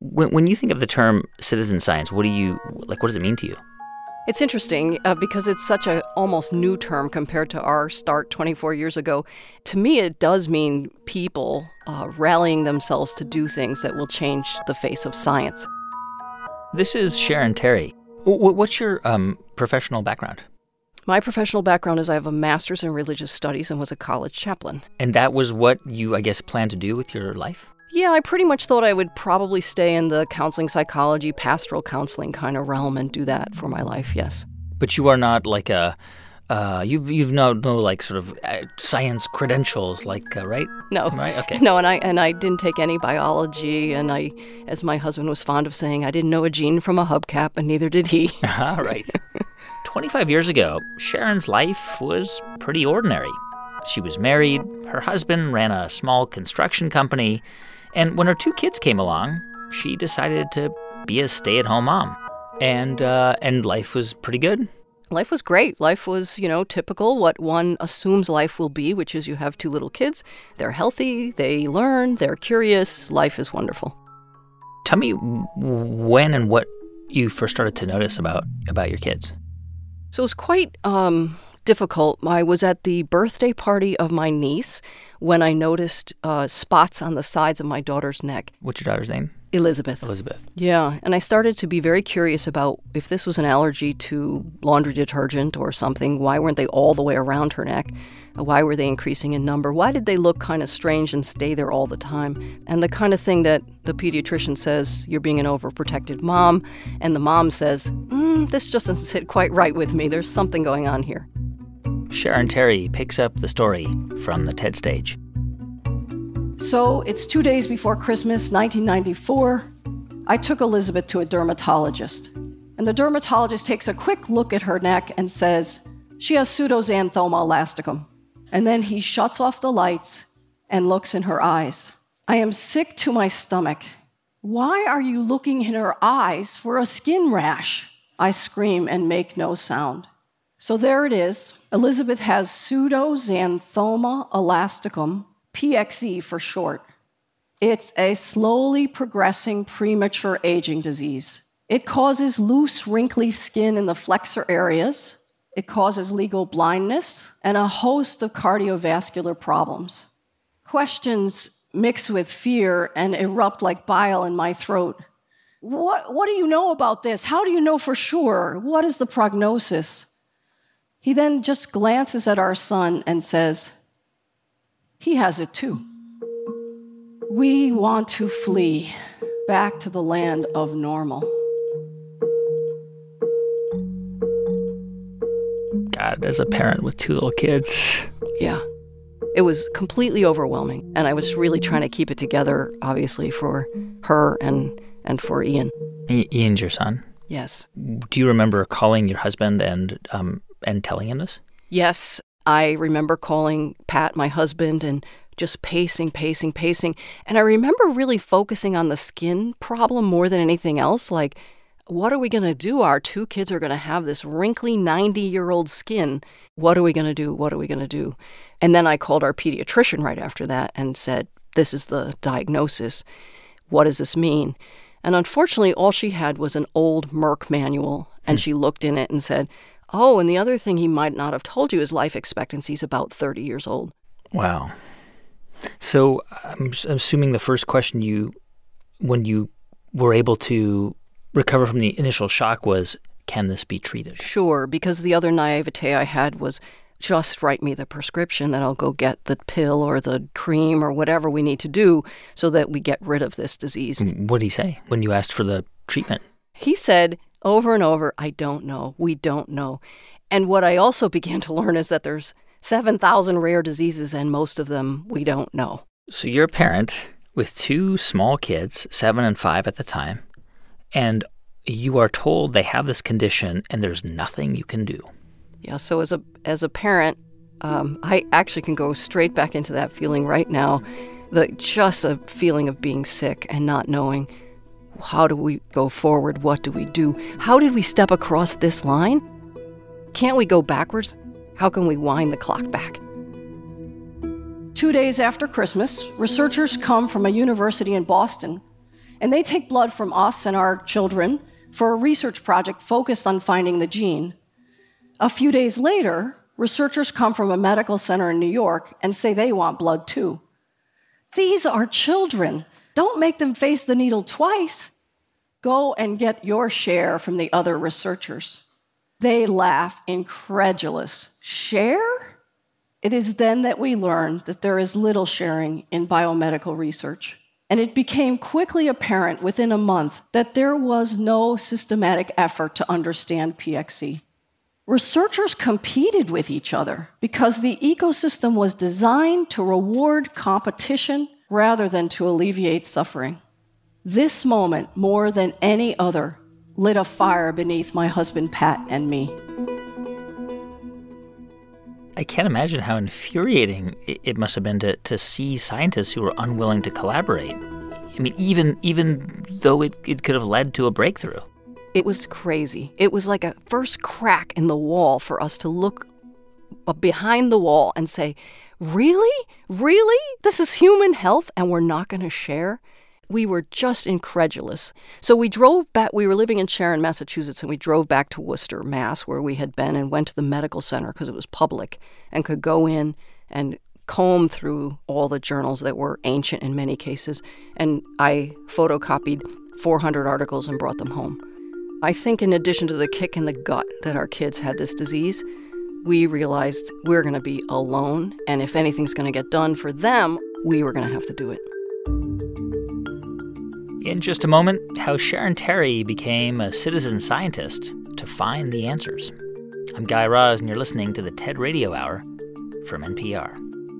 When you think of the term citizen science, what does it mean to you? It's interesting because it's such a almost new term compared to our start 24 years ago. To me, it does mean people rallying themselves to do things that will change the face of science. This is Sharon Terry. What's your professional background? My professional background is I have a master's in religious studies and was a college chaplain. And that was what you, I guess, planned to do with your life? Yeah, I pretty much thought I would probably stay in the counseling psychology, pastoral counseling kind of realm and do that for my life, yes. But you are not like you've no like sort of science credentials, like, right? No. Right? Okay. No, and I didn't take any biology, and I, as my husband was fond of saying, I didn't know a gene from a hubcap, and neither did he. Right. 25 years ago, Sharon's life was pretty ordinary. She was married, her husband ran a small construction company, and when her 2 kids came along, she decided to be a stay-at-home mom. And life was pretty good. Life was great. Life was, typical, what one assumes life will be, which is you have 2 little kids. They're healthy, they learn, they're curious. Life is wonderful. Tell me when and what you first started to notice about your kids. So it was quite difficult. I was at the birthday party of my niece when I noticed spots on the sides of my daughter's neck. What's your daughter's name? Elizabeth. Elizabeth. Yeah, and I started to be very curious about if this was an allergy to laundry detergent or something. Why weren't they all the way around her neck? Why were they increasing in number? Why did they look kind of strange and stay there all the time? And the kind of thing that the pediatrician says, you're being an overprotected mom, and the mom says, this just doesn't sit quite right with me. There's something going on here. Sharon Terry picks up the story from the TED stage. So it's 2 days before Christmas, 1994. I took Elizabeth to a dermatologist. And the dermatologist takes a quick look at her neck and says, she has pseudoxanthoma elasticum. And then he shuts off the lights and looks in her eyes. I am sick to my stomach. Why are you looking in her eyes for a skin rash? I scream and make no sound. So there it is. Elizabeth has pseudoxanthoma elasticum, PXE for short. It's a slowly progressing premature aging disease. It causes loose, wrinkly skin in the flexor areas. It causes legal blindness and a host of cardiovascular problems. Questions mix with fear and erupt like bile in my throat. What do you know about this? How do you know for sure? What is the prognosis? He then just glances at our son and says, he has it too. We want to flee back to the land of normal. God, as a parent with 2 little kids. Yeah. It was completely overwhelming, and I was really trying to keep it together, obviously, for her and for Ian. Ian's your son? Yes. Do you remember calling your husband and telling him this? Yes. I remember calling Pat, my husband, and just pacing. And I remember really focusing on the skin problem more than anything else. Like, what are we going to do? Our 2 kids are going to have this wrinkly 90-year-old skin. What are we going to do? What are we going to do? And then I called our pediatrician right after that and said, this is the diagnosis. What does this mean? And unfortunately, all she had was an old Merck manual, and she looked in it and said, oh, and the other thing he might not have told you is life expectancy is about 30 years old. Wow. So I'm assuming the first question when you were able to recover from the initial shock was, can this be treated? Sure, because the other naivete I had was just write me the prescription that I'll go get the pill or the cream or whatever we need to do so that we get rid of this disease. What did he say when you asked for the treatment? He said over and over, I don't know, we don't know. And what I also began to learn is that there's 7,000 rare diseases and most of them we don't know. So you're a parent with 2 small kids, 7 and 5 at the time, and you are told they have this condition and there's nothing you can do. Yeah, so as a parent, I actually can go straight back into that feeling right now, just a feeling of being sick and not knowing how do we go forward, what do we do, how did we step across this line? Can't we go backwards? How can we wind the clock back? 2 days after Christmas, researchers come from a university in Boston, And they take blood from us and our children for a research project focused on finding the gene. A few days later, researchers come from a medical center in New York and say they want blood too. These are children. Don't make them face the needle twice. Go and get your share from the other researchers. They laugh, incredulous. Share? It is then that we learn that there is little sharing in biomedical research. And it became quickly apparent within a month that there was no systematic effort to understand PXE. Researchers competed with each other because the ecosystem was designed to reward competition rather than to alleviate suffering. This moment, more than any other, lit a fire beneath my husband Pat and me. I can't imagine how infuriating it must have been to see scientists who were unwilling to collaborate. I mean, even though it could have led to a breakthrough. It was crazy. It was like a first crack in the wall for us to look behind the wall and say, really? Really? This is human health and we're not going to share? We were just incredulous. So we drove back. We were living in Sharon, Massachusetts, and we drove back to Worcester, Mass, where we had been, and went to the medical center because it was public and could go in and comb through all the journals that were ancient in many cases. And I photocopied 400 articles and brought them home. I think in addition to the kick in the gut that our kids had this disease, we realized we're going to be alone, and if anything's going to get done for them, we were going to have to do it. In just a moment, how Sharon Terry became a citizen scientist to find the answers. I'm Guy Raz, and you're listening to the TED Radio Hour from NPR.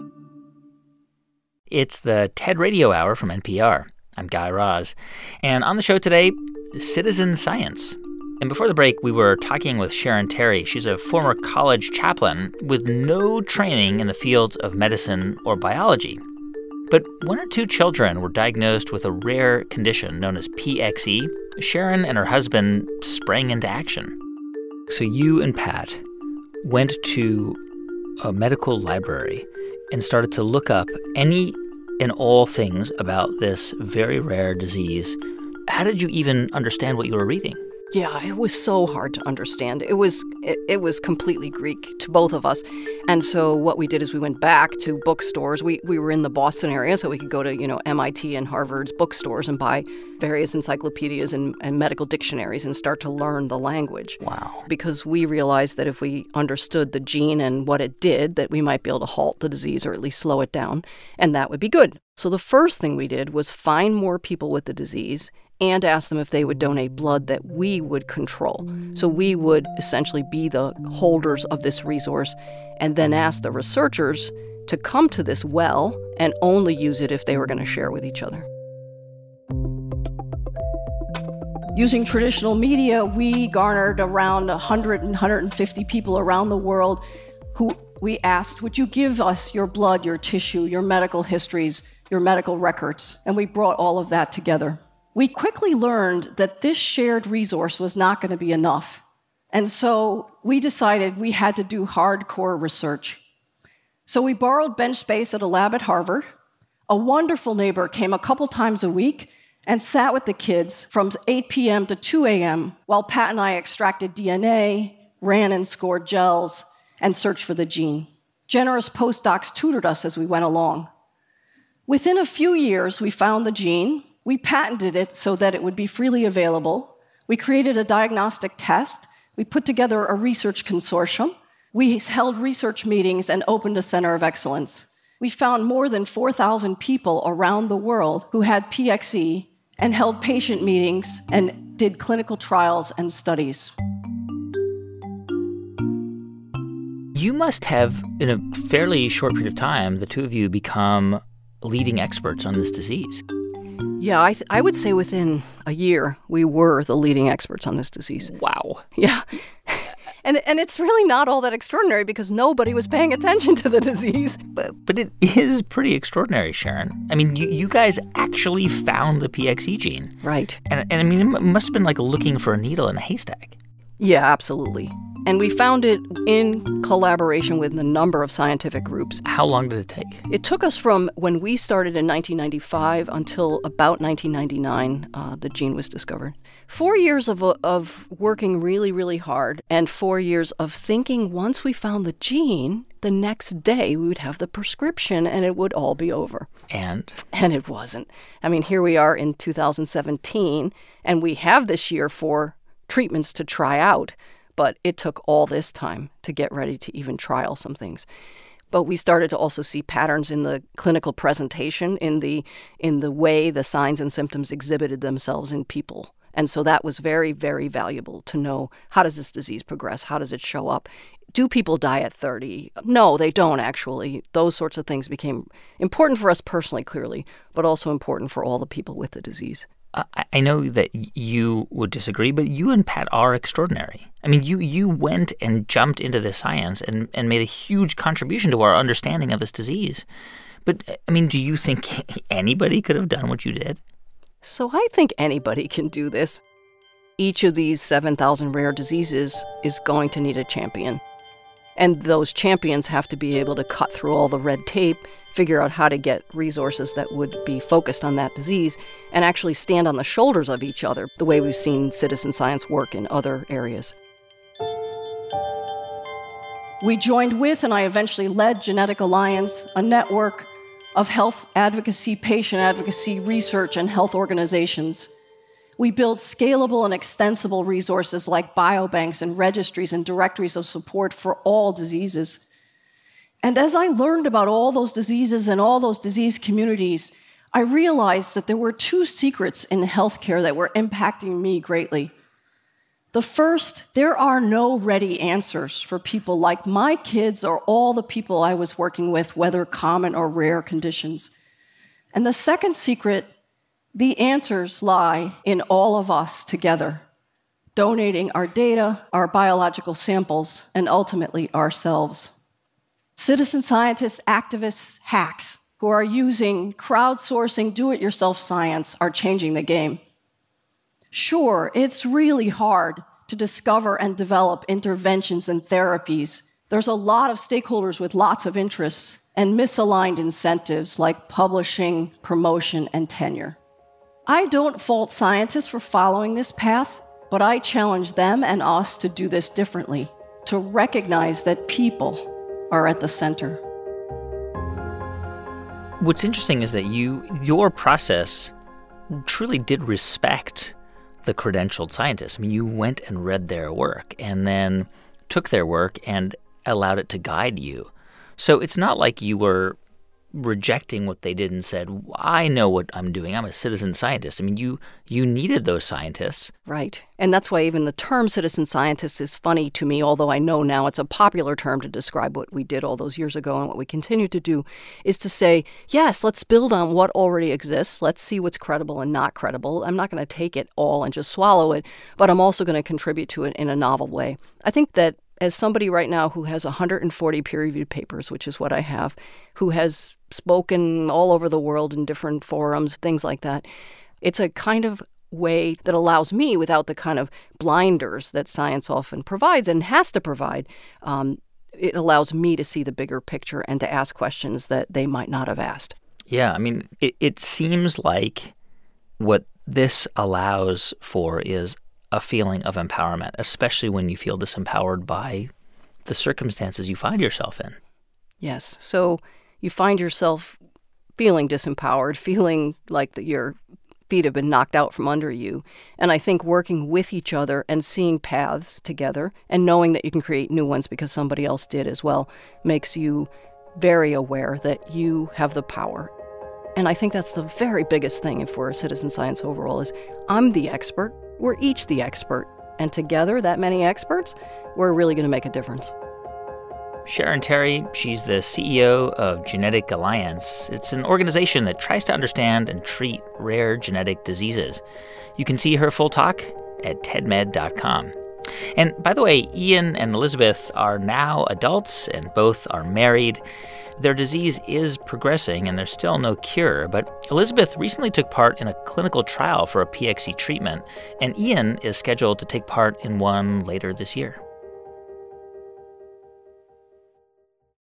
It's the TED Radio Hour from NPR. I'm Guy Raz. And on the show today, citizen science. And before the break, we were talking with Sharon Terry. She's a former college chaplain with no training in the fields of medicine or biology. But when her two children were diagnosed with a rare condition known as PXE, Sharon and her husband sprang into action. So you and Pat went to a medical library and started to look up any and all things about this very rare disease. How did you even understand what you were reading? Yeah, it was so hard to understand. It was completely Greek to both of us. And so what we did is we went back to bookstores. We were in the Boston area, so we could go to, MIT and Harvard's bookstores and buy various encyclopedias and medical dictionaries and start to learn the language. Wow. Because we realized that if we understood the gene and what it did, that we might be able to halt the disease or at least slow it down, and that would be good. So the first thing we did was find more people with the disease and ask them if they would donate blood that we would control. So we would essentially be the holders of this resource and then ask the researchers to come to this well and only use it if they were going to share with each other. Using traditional media, we garnered around 100 and 150 people around the world who we asked, would you give us your blood, your tissue, your medical histories, your medical records? And we brought all of that together. We quickly learned that this shared resource was not going to be enough. And so we decided we had to do hardcore research. So we borrowed bench space at a lab at Harvard. A wonderful neighbor came a couple times a week and sat with the kids from 8 p.m. to 2 a.m. while Pat and I extracted DNA, ran and scored gels, and searched for the gene. Generous postdocs tutored us as we went along. Within a few years, we found the gene. We patented it so that it would be freely available. We created a diagnostic test. We put together a research consortium. We held research meetings and opened a center of excellence. We found more than 4,000 people around the world who had PXE and held patient meetings and did clinical trials and studies. You must have, in a fairly short period of time, the two of you become leading experts on this disease. Yeah, I would say within a year, we were the leading experts on this disease. Wow. Yeah. And it's really not all that extraordinary because nobody was paying attention to the disease. But it is pretty extraordinary, Sharon. I mean, you guys actually found the PXE gene. Right. And I mean, it must have been like looking for a needle in a haystack. Yeah, absolutely. And we found it in collaboration with a number of scientific groups. How long did it take? It took us from when we started in 1995 until about 1999, the gene was discovered. 4 years of working really, really hard, and 4 years of thinking once we found the gene, the next day we would have the prescription and it would all be over. And it wasn't. I mean, here we are in 2017, and we have this year for treatments to try out. But it took all this time to get ready to even trial some things. But we started to also see patterns in the clinical presentation, in the way the signs and symptoms exhibited themselves in people. And so that was very, very valuable to know, how does this disease progress? How does it show up? Do people die at 30? No, they don't, actually. Those sorts of things became important for us personally, clearly, but also important for all the people with the disease. I know that you would disagree, but you and Pat are extraordinary. I mean, you went and jumped into this science and made a huge contribution to our understanding of this disease. But, I mean, do you think anybody could have done what you did? So I think anybody can do this. Each of these 7,000 rare diseases is going to need a champion. And those champions have to be able to cut through all the red tape, figure out how to get resources that would be focused on that disease, and actually stand on the shoulders of each other, the way we've seen citizen science work in other areas. We joined with, and I eventually led, Genetic Alliance, a network of health advocacy, patient advocacy, research, and health organizations. We built scalable and extensible resources like biobanks and registries and directories of support for all diseases. And as I learned about all those diseases and all those disease communities, I realized that there were two secrets in healthcare that were impacting me greatly. The first, there are no ready answers for people like my kids or all the people I was working with, whether common or rare conditions. And the second secret, the answers lie in all of us together, donating our data, our biological samples, and ultimately ourselves. Citizen scientists, activists, hacks who are using crowdsourcing, do-it-yourself science are changing the game. Sure, it's really hard to discover and develop interventions and therapies. There's a lot of stakeholders with lots of interests and misaligned incentives like publishing, promotion, and tenure. I don't fault scientists for following this path, but I challenge them and us to do this differently, to recognize that people are at the center. What's interesting is that your process truly did respect the credentialed scientists. I mean, you went and read their work and then took their work and allowed it to guide you. So it's not like you were rejecting what they did and said, I know what I'm doing. I'm a citizen scientist. I mean, you needed those scientists. Right. And that's why even the term citizen scientist is funny to me, although I know now it's a popular term to describe what we did all those years ago and what we continue to do, is to say, yes, let's build on what already exists. Let's see what's credible and not credible. I'm not going to take it all and just swallow it, but I'm also going to contribute to it in a novel way. I think that as somebody right now who has 140 peer-reviewed papers, which is what I have, who has spoken all over the world in different forums, things like that, it's a kind of way that allows me, without the kind of blinders that science often provides and has to provide, it allows me to see the bigger picture and to ask questions that they might not have asked. Yeah, I mean, it seems like what this allows for is a feeling of empowerment, especially when you feel disempowered by the circumstances you find yourself in. Yes. So you find yourself feeling disempowered, feeling like your feet have been knocked out from under you. And I think working with each other and seeing paths together and knowing that you can create new ones because somebody else did as well makes you very aware that you have the power. And I think that's the very biggest thing for citizen science overall is I'm the expert. We're each the expert. And together, that many experts, we're really going to make a difference. Sharon Terry, she's the CEO of Genetic Alliance. It's an organization that tries to understand and treat rare genetic diseases. You can see her full talk at tedmed.com. And by the way, Ian and Elizabeth are now adults and both are married. Their disease is progressing and there's still no cure, but Elizabeth recently took part in a clinical trial for a PXE treatment, and Ian is scheduled to take part in one later this year.